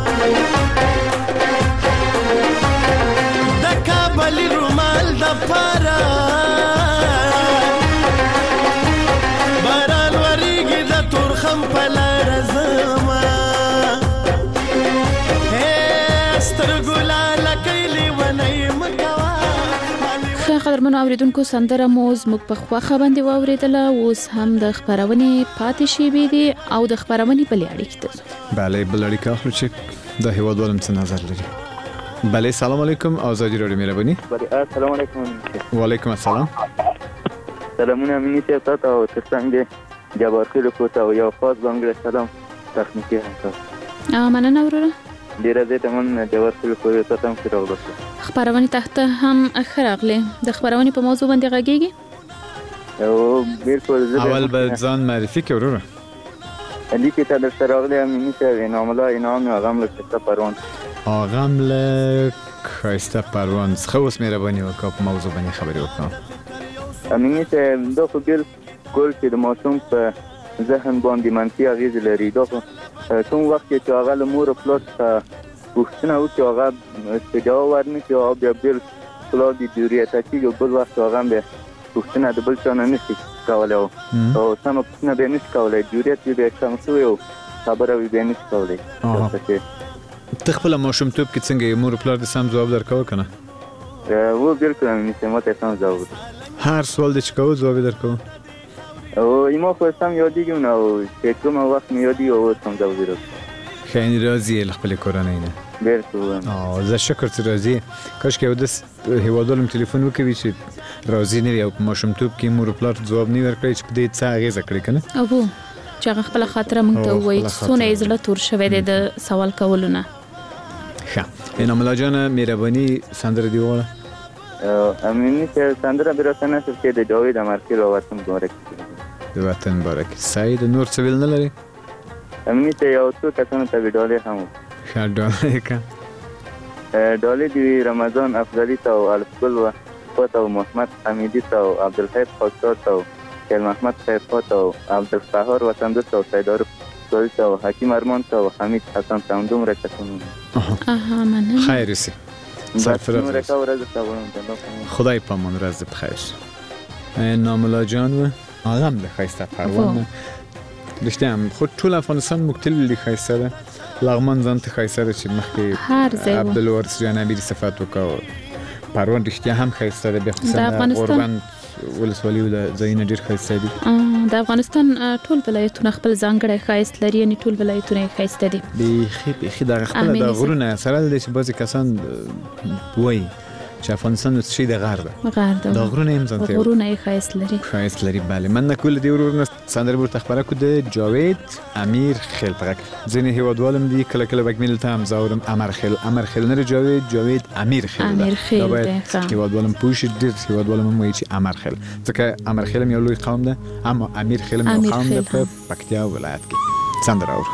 بلی رومال د پارا باران وریږي د تورخم په لار زما سترګو لاله کیلی ونی مکوا ښه قدرمنو اوریدونکو سندره مو زموږ په خوښه باندې واوریدله اوس هم د خبرونې پاتې شیبې دي او د خبرونې بلې اړیکې ته بله بله اړیکه اخلو چې د هیوادوالو څه نظر لري بله سلام علیکم آزادی رادیو مهربانی بله السلام علیکم و علیکم السلام سلامونه امینی صاحب تاسو او ترڅنګ جبار خیل کوته او یو خاص ځانګړی سلام تخنیکی همکار مننه وروره ډیره زیاته من جبار خیل کوته تاسو هم راغلی خبرونه تحت هم خراغله د خبرونه په موضوع باندې غږیږي او بالکل اول به ځان معرفي کړئ وروره علی کې تاسو سره راغلی امینی صاحب انعام الله انعام غم له پروان آغام له خایسته پروان څخه اوس مهرباني وکړه په موضوع باندې خبرې وکړه امینی صاحب دا خو بالکل چې د ماشوم په ذهن باندې منفي اغېز لري دا خو کوم وخت چې هغه له مور او پلار څخه پوښتنه وکړي هغه استدعا ورنکړي او بیا بالکل د جوړیته کېږي بل وخت هغه بیا پوښتنه د بل چا نه نشي کولی او سمه پوښتنه بیا نشي کولی جوړیت یې بیا کم شوی او خبره یې بیا نشي کولی ته خپل ماشومتوب کې څنګه یې مور او پلار د سم ځواب درکوه که نه و بالکل امینی ما ته سم ځواب هر سوال د چې کوه ځواب یې درکوه او ما خو سم یادېږم نو چې کومه وخت مې یادېږي اوس هم ځواب یې درکوم ښه یعنې راضي یې له خپلې کورنۍ نه بالکل زه شکر چې راضي کاشکې یو داسې هېوادوال هم تلیفون وکوي چې راضي نه وي او په ماشومتوب کې مور او پلار ځواب نه ورکړی چې په دې څه اغېزه کړې که نه اوبو چې هغه خپله خاطره موږ ته ووایي چې څونه یې زړه تور شوی دی د سوال کولو نه ښه انعام الله جان مهرباني سندره دی وغواړه. امینی چې سندره برسنه چې د جاوید امرخیل او وطن مبارک د وطن مبارک. سعید نور څه ویل نه لري؟ امینی چې یو څو کسانو ته ډالۍ هم ښه ډالۍ کا ډالۍ دی رمضان افضلی ته او الفګل و فوت او محمد حمیدی ته او عبدالحیف خاکسار ته او خیل محمد خیرخوا ته او عبدالقهار وطندوست ته او سیدارو سوال ته او حکیم ارمان ته او حمید حسن ته هم دومره کسانو. آها مننه. خیر اوسې. سرفراز خدای پامان ورځ دې بخیر. انعام الله جان و هغه هم د ښایسته پروان رښتیا هم خو ټول افغانستان موږ تل ښایسته ده. لغمان ځان ته ښایسته ده چې مخکې عبدالوارث جان امیر صفت وکړ. پروان رښتیا هم ښایسته ده. بیا خصوصا غوربند ولسوالي ول ځایونه ډېر ښایسته دي. د افغانستان ټول ولایتونه خپل ځانګړی ښایست لري، یعنې ټول ولایتونه یې ښایسته دي. بیخي بیخي دغه خپله د غرونه سره دی چې بعضې کسان وایي چې افغانستان څه شي د غر ده. غر ده. د غرونه یې هم ځان ته غرونه یې ښایست لري. ښایست لري بله. من نکول دې ورور نه سندره به ورته خپره کړو د جاوید امیر خیل په غږ. ځینې هېوادوال هم دي کله کله به مې دلته هم زه اورم امر خیل امر خیل نه جاوید جاوید امیر خیل ده. امیر خیل ده. هېوادوال هم پوه شي ډېر هېوادوال هم وایي چې امر خیل ځکه امر خیل هم یو لوی قوم ده اما امیر خیل هم یو قوم ده په پکتیا ولایت کې. سندره اورو.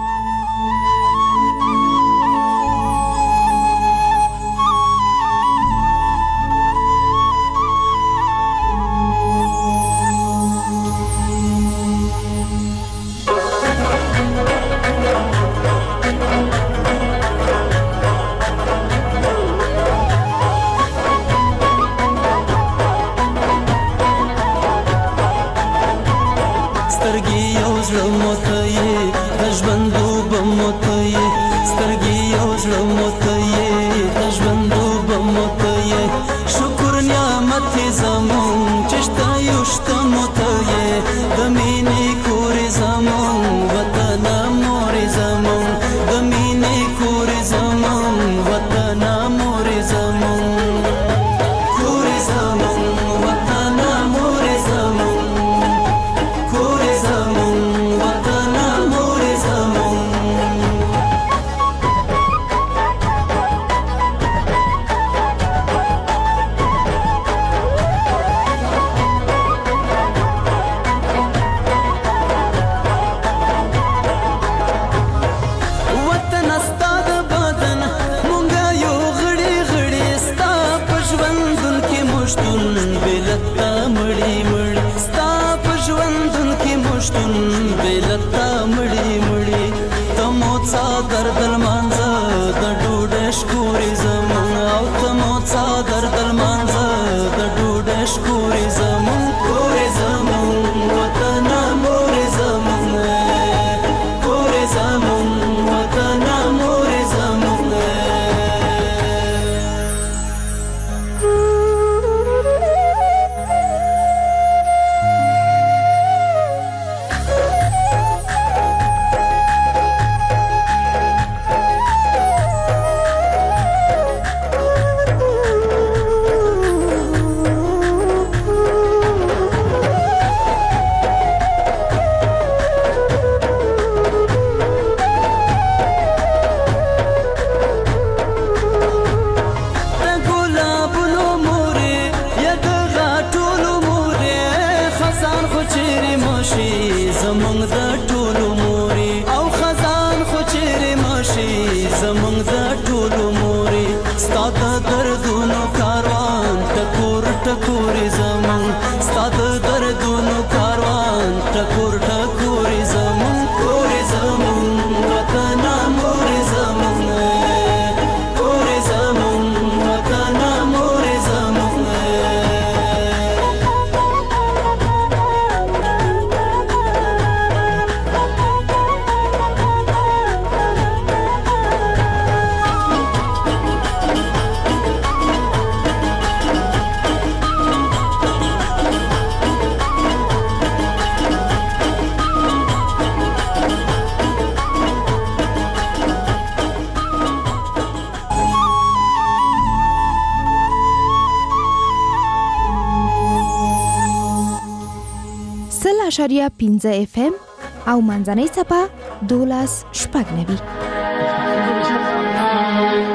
اشاریه پنځه اف ام او منځنۍ څپه دولس شپږ نوي.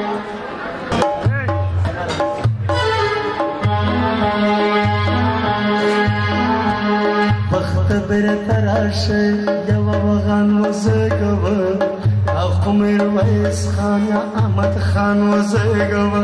بیرته راشئ یوه وغن وزیږوه خو میرویس خان یا احمد خان وزیږوه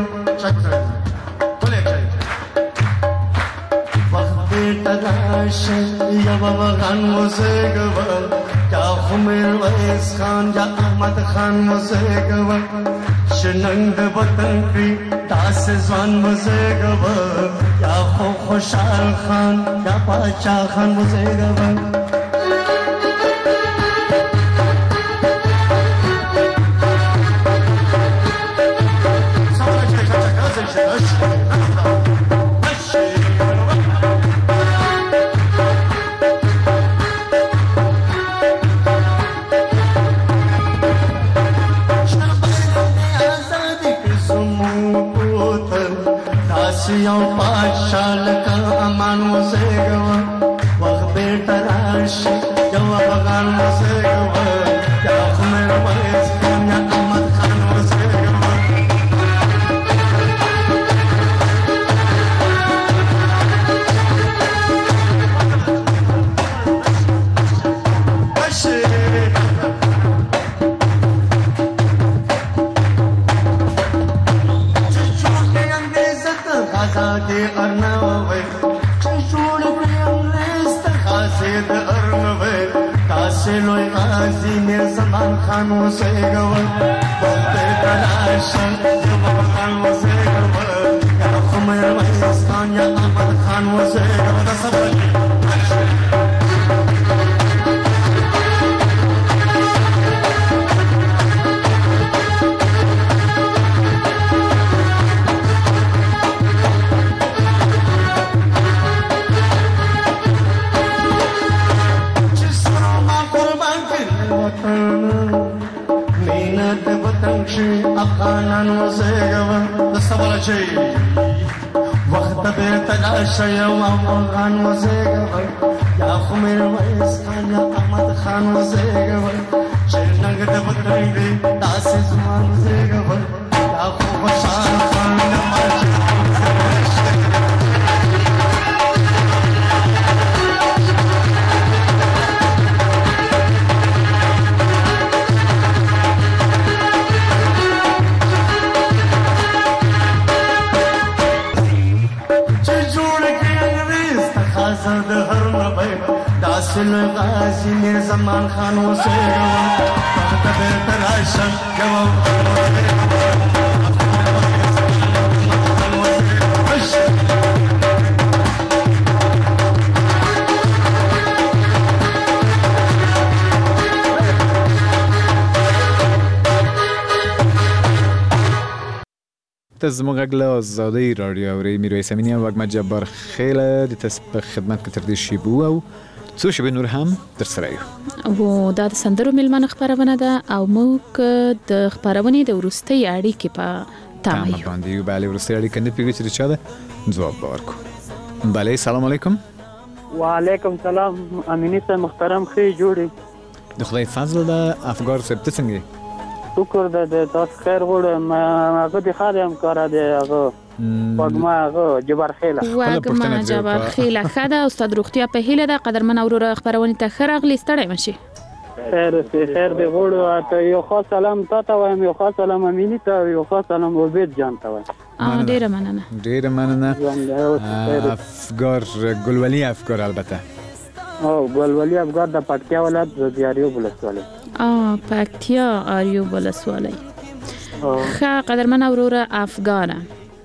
وخت بیرته راشئ یوه وغن وزیږوه خو میرویس خان یا احمد خان وزیږوه شننګ د وطن کړي داسې ځوان وزیږوه یا خو خوشحال خان یا پاچا خان وزیږوه یو پادشاه لکه امان وزیږوه وخت بیرته راشي یو افغان وزیږوه یا خو میرویس خان یا احمد خان وزیږوه آزادی ارنوي چې جوړ کړی انګلیس ته خاصید ارنوي تاسو لوی غازی میرزمان خان وسېګو بلته تلاشه یو خان وسېګو یا خو میرویس خان یا احمد خان وسېګو د سبا افغانان وزیږوه د سبا چې وخت بیرته راشه یو افغان وزیږوه یا خو میرویس خان یا احمد خان وزیږوه چې ننګ د وطن دی داسې ځوان وزیږوه یا خو خوشحال خان یا پاچا د هر نبی داسې لوی غازي میرزمان خان وسېږوه وخت بیرته راشه یو زموږ غږ له آزادۍ راډیو اورئ میرویس امینی ام وږمه جبار خیله د تاسو په خدمت کې تر دې شیبو او څو شیبې نور هم در سره یو او دا د سندرو میلمنه خبرونه ده او موږ د خبرونې د وروستۍ اړیکې په تمه یو باندې یو bale وروستۍ اړیکه نه پیږي چې چا ده جواب ورکو bale سلام علیکم وعلیکم سلام امینی صاحب محترم خې جوړي د خدای فضل ده افګار صاحب ته څنګه شکر ده د تاسو خیر غوړم هغه د خارم کار دی هغه وګما هغه جبر خیله وګما جبر خیله خدا استاد روغتیا په هیله ده قدرمن اورور خبرونه ته خرغلی ستړی مشي خیر خیر دی غوړو ته یو خاص سلام تاسو وایم یو خاص سلام امینی ته یو خاص سلام عبید جان ته وایم ډیره مننه ډیره مننه افګار ګلولي افګار البته او ګلولي افګار د پټکیا ولایت زیاریو بلسواله ا پکتیا اریو بلسواله ښه قدرمن اورور افغانه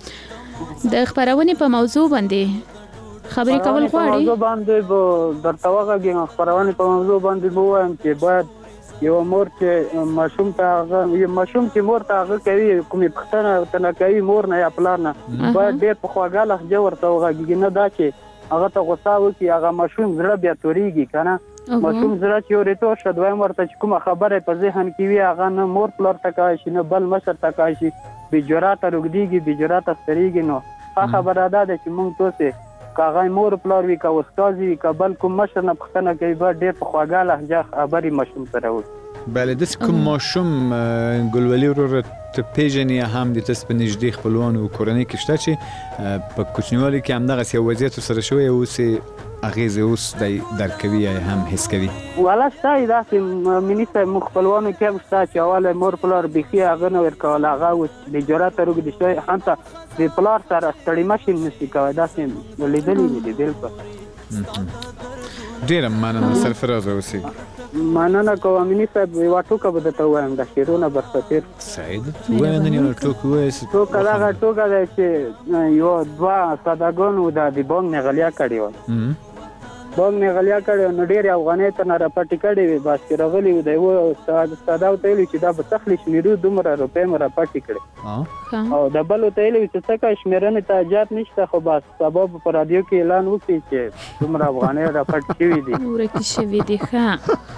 د خبرونه په موضوع باندې خبرې کول غواړي موضوع باندې درته واغږم خبرونه په موضوع باندې وایم چې باید یو مور چې ماشوم ته یو ماشوم چې مور ته هغه کوي کومې پښتنه تنه کوي مور نه یا پلان نه باید ډېر په خواږه لهجه ورته واغږي نه دا چې هغه ته غوسه وکړي هغه ماشوم زړه بیا توريږي کنه ماشوم زړه چې ورته شو دوی ورته کومه خبره په ذهن کې وي هغه نه مور پلار ته کوي نه بل مشر ته کوي به جرأت رګديږي به جرأت ستريږي نو هغه خبره ده چې موږ توسه کاغای مور پلار وی کا استاد وی کا بل کوم مشر نه پښتنه کوي به ډېر په خواږه لهجه خبري ماشوم سره وي بله د کوم ماشوم ګلولي ورور ته پیژنې هم د تاسو په نږدې خپلوان او کورنۍ کې شته چې په کوچنیوالي کې هم دغه یو وضعیت سره شوی او سه اغیز اوس د درکوي یا هم حس کوي؟ والا شته داسې مینی صاحب موږ خپلوانو کې هم شته چې اوله مور پلار بیخي هغه نه ورکول، هغه اوس د جرأت روږدي شوی هلته د پلار سره ستړي مشي نشي کوی، داسې لیدلي مې دي بلکل. ډېره مننه سرفراز اوسئ. مننه کوم مینی صاحب، یوه ټوکه به درته ووایم د شعرونه برسفیر. سعید ووایه نن یوه ټوکه ووایه. ټوکه دغه ټوکه ده چې یو دوه سادهګانو د د بانک نه غلیا کړې وه، بانک نه غلیا کړې نو ډېرې افغانۍ ته نه راپټې کړې وې، بس چې راغلي وو د یوه ساده ورته ویلي چې دا به تخلي شمېرو دومره روپۍ مو راپټې کړې، او د بل ورته ویلي چې څه کوې شمېرنې ته حاجت نشته، خو بس سبا به په رادیو کې اعلان وکړي چې دومره افغانۍ راپټې شوي دي، ورکې شوي دي. ښه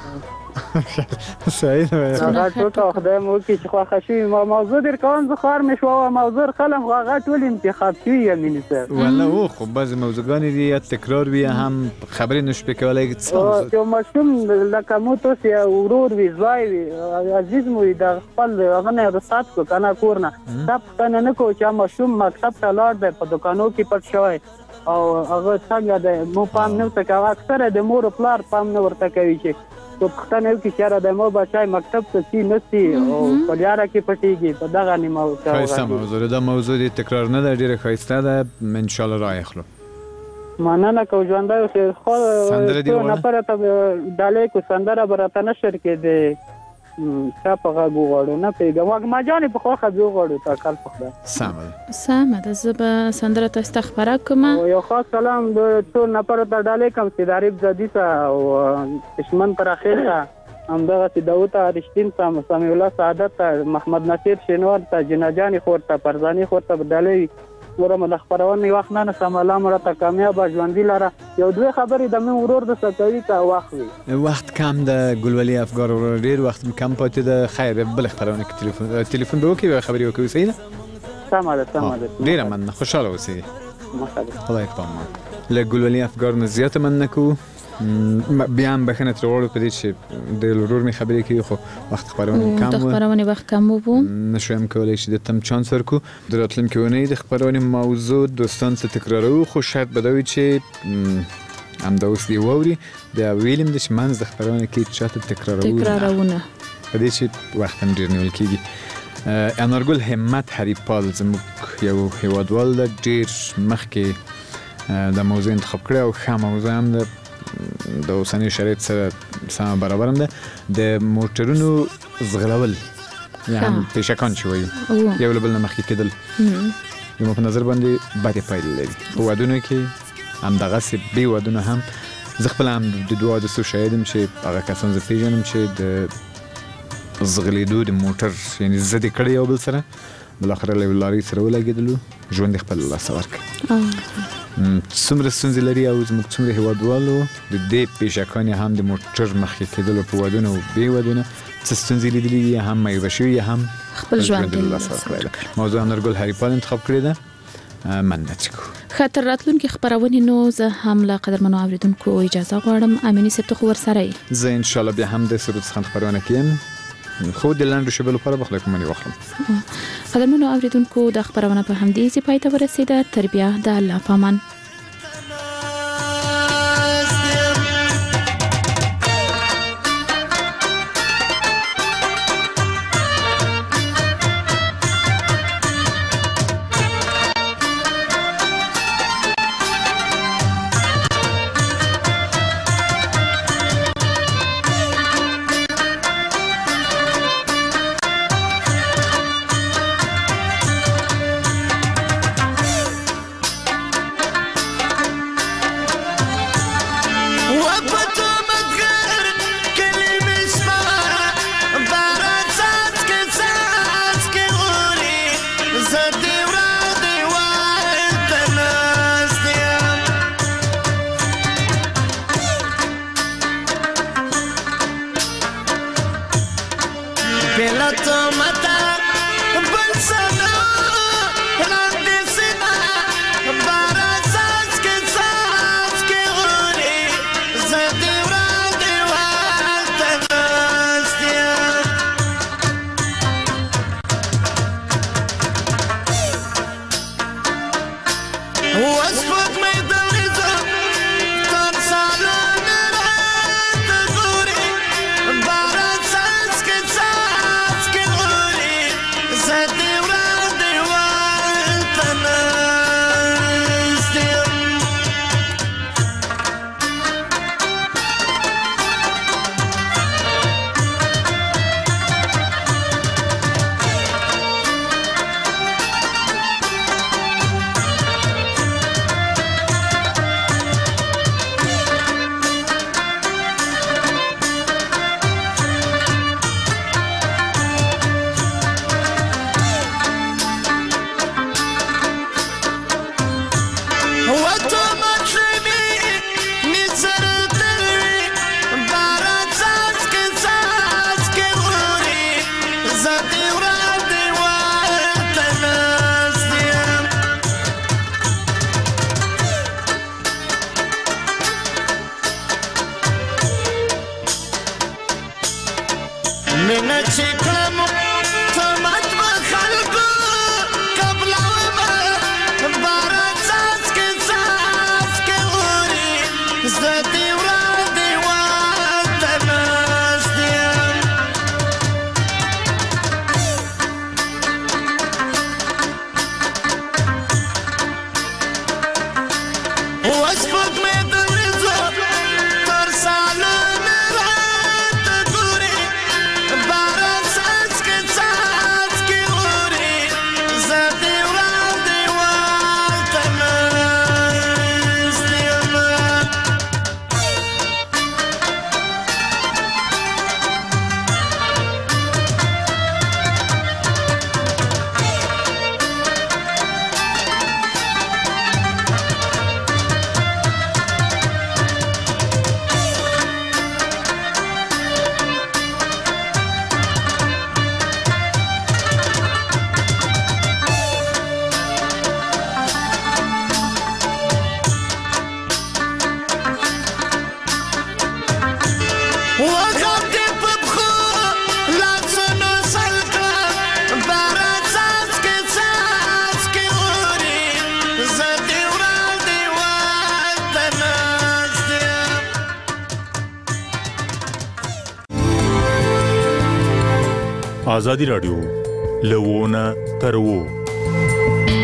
سعید هغه ټوکه خدای مو وکړي چې خوښه شوي. ما موضوع در کوم زه خوار مې شوه، موضوع خلم خو هغه ټول انتخاب شوي یم مینی صاحب. والله او خو بعضې موضوعګانې دي یا تکرار وي هم خبرې نشو پرې کولی. څه یو ماشوم لکه مو تاسې ورور وي، زوی وي، عزیز مو وي، د خپل هغه نه رخصت کړو که نه کور نه، دا پوښتنه نه کوو چې ماشوم مکتب ته لاړ دی په دوکانو کې پټ شوی او هغه څنګه دی، مو پام نه ورته کوي. اکثره د مور و پلار پام نه ورته کوي چې تو پښتنه وکړي چې یاره د مو بچای مکتب ته ځي نه ځي او په لیاره کې پټېږي، په دغه نیمه ښایسته موضوع دا موضوع دې تکرار نه ده، ډېره ښایسته ده، انشاءالله راه اخلو. مننه کوم ژوندی اوسې. خو څو نفره ته ډالۍ کو سندره به راته نشر کېدې چا په غږ وغواړو نه پوهېږم، وږمه په خوښه بیا وغواړو توکل په خدای. سمه ده سمه ده، زه به سندره تاسو ته خپره کړم. یو خاص سلام د ټول نفرو ته ډالۍ کوم چې د عارف زادي ته او دشمن پراخیل ته، همدغسې داود ته، رشتین ته، سمیع الله سعادت ته، محمد نصیر شینوار ته، جناجانې خور ته، فرزانې خور ته به ډالۍ نوره مو د خپرونې وخت نه نسم. الله مو راته کامیابه ژوندي لره. یو دوې خبرې د مې ورور د ستوي که وخت وي وخت کم د ګلولي افګار ورور ډېر وخت کم پاتې ده. خیر بله خپرونه کې تلیفون تلیفون به وکړي خبرې وکړو. صحیح ده؟ سمه ده سمه ده. ډېره مننه، خوشحاله اوسئ. خدای پامان. له ګلولي افګار نه زیاته مننه کوو. بیا هم بخښنه ترې غواړو په دې چې د ورور مې خبرې کوي خو وخت خپرونې کم و، د خپرونې وخت کم و، نشویم کولی چې د تم چانس ورکو. د راتلونکې اونۍ د خپرونې موضوع دوستان ته تکرارو، خو شاید به دا وي چې همدا اوس دې واوري. بیا ویلیم د چې منځ د خپرونې کې چاته تکرارونه په دې چې وخت هم ډېر نیول کېږي. انارګل همت هریپال زموږ یو هیوادوال ده، ډېر مخکې د موضوع انتخاب کړی او ښه موضوع هم ده، د اوسني شرایط سره سم برابر هم ده. د موټرونو ځغلول یا هم پیشکان چې وایي یو له بل نه مخکې کېدل زما په نظر باندې بدې پایلې لري. په ودونو کې همدغسې بې ودونه هم زه خپله هم د دوه حادثو شاهد یم چې هغه کسان زه پېژنم چې د ځغلېدو د موټر یعنې ضد یې کړی یو بل سره، بالاخره له یو لارۍ سره ولګېدلو، ژوند یې خپل له لاسه ورکړ. څومره ستونزې لري او زموږ څومره هیوادوالو د دې پیشکانې هم د موټر مخکې کېدلو په ودونه او بې ودونه څه ستونزې لیدلي دي، هم مایوبه شوي هم خپل ژوند یې له لاسه ورکړی ده. موضوع انارګل هریپال انتخاب کړې ده. مننه چې کوو. ښه تر راتلونکې خپرونې نو زه هم له قدرمنو اورېدونکو اجازه غواړم. امیني صاحب ته خو ورسره یې؟ زه انشاءالله بیا هم د سرود څخه خپرونه کې یم، خو د لنډو شیبو لپاره به خدای پاماني واخلم. قدرمنو اوریدونکو د خبرونه په همدې ځای پای ته ورسیده. تر بیا د الله پامان. مینه چې کړم تمت به خلکو قبلومه باره څاڅکې څاڅکې اوري زه دې وړاندې ورته ناست یم اوس سپوږمۍ د ورځو تر سالونه راته ګوري باره څاڅکې څاڅکې اوري زه دې وړاندې ورته ناست یم وغم دې په پښو لاسونو سل کړه باره څاڅکې څاڅکې اوري زه دې وړاندې ورته ناست یم آزادی راډیو له ونه تر وو